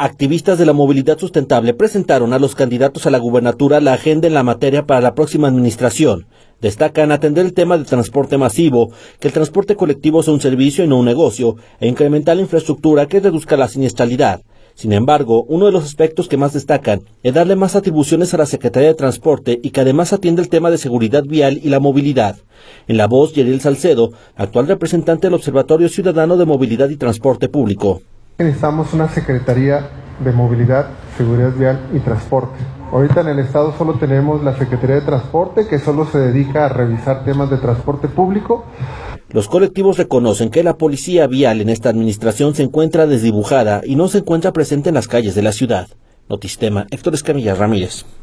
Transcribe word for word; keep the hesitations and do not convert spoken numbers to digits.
Activistas de la movilidad sustentable presentaron a los candidatos a la gubernatura la agenda en la materia para la próxima administración. Destacan atender el tema del transporte masivo, que el transporte colectivo sea un servicio y no un negocio, e incrementar la infraestructura que reduzca la siniestralidad. Sin embargo, uno de los aspectos que más destacan es darle más atribuciones a la Secretaría de Transporte y que además atiende el tema de seguridad vial y la movilidad. En la voz, Yeriel Salcedo, actual representante del Observatorio Ciudadano de Movilidad y Transporte Público. Necesitamos una Secretaría de Movilidad, Seguridad Vial y Transporte. Ahorita en el estado solo tenemos la Secretaría de Transporte, que solo se dedica a revisar temas de transporte público. Los colectivos reconocen que la policía vial en esta administración se encuentra desdibujada y no se encuentra presente en las calles de la ciudad. Notistema, Héctor Escamilla Ramírez.